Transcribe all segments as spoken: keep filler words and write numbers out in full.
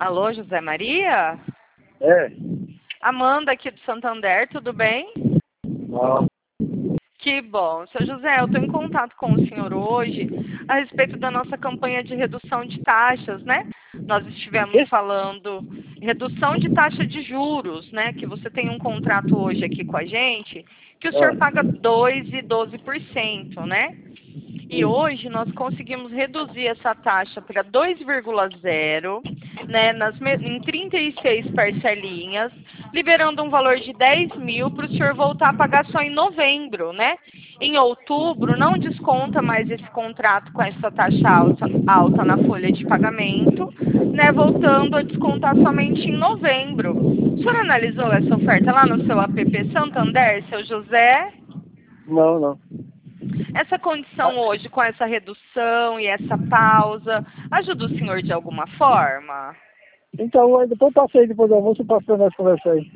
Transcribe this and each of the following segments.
Alô, José Maria? É. Amanda aqui do Santander, tudo bem? Não. Que bom. Seu José, eu estou em contato com o senhor hoje a respeito da nossa campanha de redução de taxas, né? Nós estivemos falando redução de taxa de juros, né? Que você tem um contrato hoje aqui com a gente, que o senhor Ah. paga dois vírgula doze por cento, né? E hoje nós conseguimos reduzir essa taxa para dois vírgula zero, né, nas, em trinta e seis parcelinhas, liberando um valor de dez mil para o senhor voltar a pagar só em novembro, né? Em outubro não desconta mais esse contrato com essa taxa alta, alta na folha de pagamento, né, voltando a descontar somente em novembro. O senhor analisou essa oferta lá no seu app Santander, seu José? Não, não. Essa condição hoje, com essa redução e essa pausa, ajuda o senhor de alguma forma? Então, aí depois passei aí depois do almoço e passei nessa conversa aí.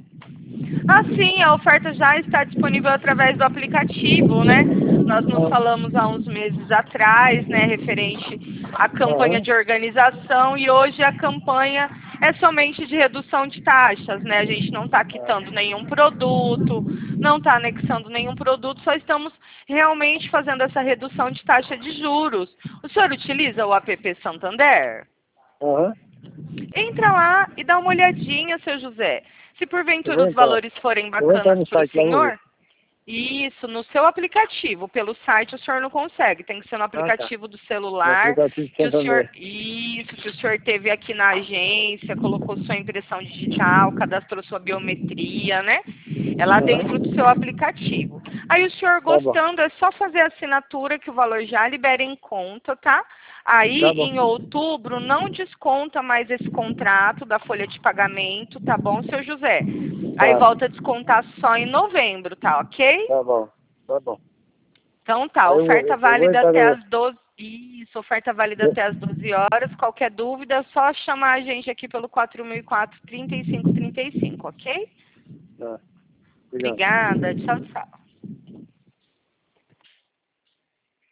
Ah, sim, a oferta já está disponível através do aplicativo, né? Nós nos Ah. falamos há uns meses atrás, né, referente à campanha Aham. de organização, e hoje a campanha é somente de redução de taxas, né? A gente não está quitando nenhum produto, não está anexando nenhum produto, só estamos realmente fazendo essa redução de taxa de juros. O senhor utiliza o app Santander? Aham. Entra lá e dá uma olhadinha, seu José. Se Eu porventura vou os entrar. valores forem Eu vou entrar bacanas no para o site lá, vou ver. senhor, isso, no seu aplicativo. Pelo site o senhor não consegue, tem que ser no Ah, tá. aplicativo do No celular, aplicativo de que o senhor, Santander. isso, que o senhor teve aqui na agência, colocou sua impressão digital, cadastrou sua biometria, né? É lá Aham. dentro do seu aplicativo. Aí o senhor Tá bom. gostando, é só fazer a assinatura que o valor já libera em conta, tá? Aí, Tá bom. em outubro, não desconta mais esse contrato da folha de pagamento, tá bom, seu José? Aí Tá. volta a descontar só em novembro, tá ok? Tá bom. Tá bom. Então tá, Aí eu vou, oferta eu vou válida entrar até no... as doze. Isso, oferta válida até as doze horas. Qualquer dúvida é só chamar a gente aqui pelo quatro mil e quatro, trinta e cinco trinta e cinco, ok? Tá. Obrigado. Obrigada, tchau, tchau.